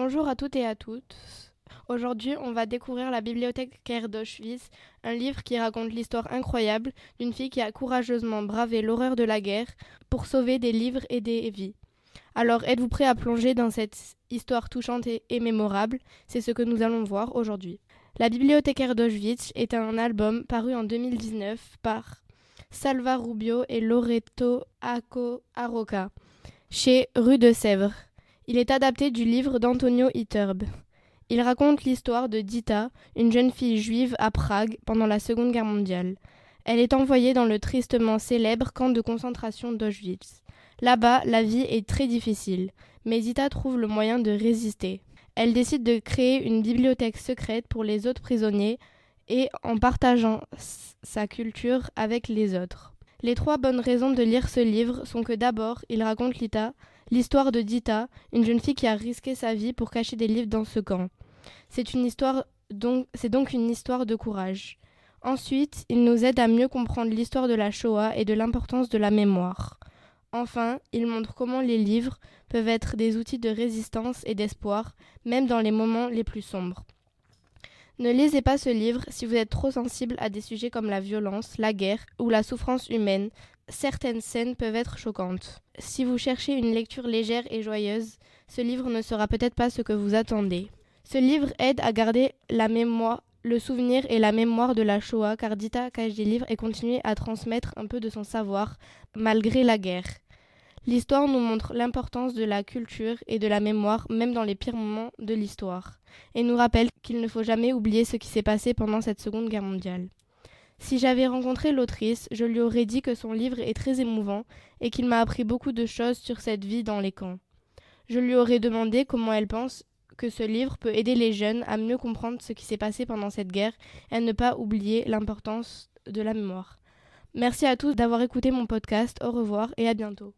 Bonjour à toutes et à tous. Aujourd'hui, on va découvrir La bibliothécaire d'Auschwitz, un livre qui raconte l'histoire incroyable d'une fille qui a courageusement bravé l'horreur de la guerre pour sauver des livres et des vies. Alors, êtes-vous prêts à plonger dans cette histoire touchante et mémorable? C'est ce que nous allons voir aujourd'hui. La bibliothécaire d'Auschwitz est un album paru en 2019 par Salva Rubio et Loreto Aroca, chez Rue de Sèvres. Il est adapté du livre d'Antonio Iturbe. Il raconte l'histoire de Dita, une jeune fille juive à Prague pendant la Seconde Guerre mondiale. Elle est envoyée dans le tristement célèbre camp de concentration d'Auschwitz. Là-bas, la vie est très difficile, mais Dita trouve le moyen de résister. Elle décide de créer une bibliothèque secrète pour les autres prisonniers et en partageant sa culture avec les autres. Les 3 bonnes raisons de lire ce livre sont que d'abord, il raconte l'histoire de Dita, une jeune fille qui a risqué sa vie pour cacher des livres dans ce camp. C'est donc une histoire de courage. Ensuite, il nous aide à mieux comprendre l'histoire de la Shoah et de l'importance de la mémoire. Enfin, il montre comment les livres peuvent être des outils de résistance et d'espoir, même dans les moments les plus sombres. Ne lisez pas ce livre si vous êtes trop sensible à des sujets comme la violence, la guerre ou la souffrance humaine. Certaines scènes peuvent être choquantes. Si vous cherchez une lecture légère et joyeuse, ce livre ne sera peut-être pas ce que vous attendez. Ce livre aide à garder le souvenir et la mémoire de la Shoah, car Dita cache des livres et continue à transmettre un peu de son savoir, malgré la guerre. L'histoire nous montre l'importance de la culture et de la mémoire, même dans les pires moments de l'histoire, et nous rappelle qu'il ne faut jamais oublier ce qui s'est passé pendant cette Seconde Guerre mondiale. Si j'avais rencontré l'autrice, je lui aurais dit que son livre est très émouvant et qu'il m'a appris beaucoup de choses sur cette vie dans les camps. Je lui aurais demandé comment elle pense que ce livre peut aider les jeunes à mieux comprendre ce qui s'est passé pendant cette guerre et à ne pas oublier l'importance de la mémoire. Merci à tous d'avoir écouté mon podcast. Au revoir et à bientôt.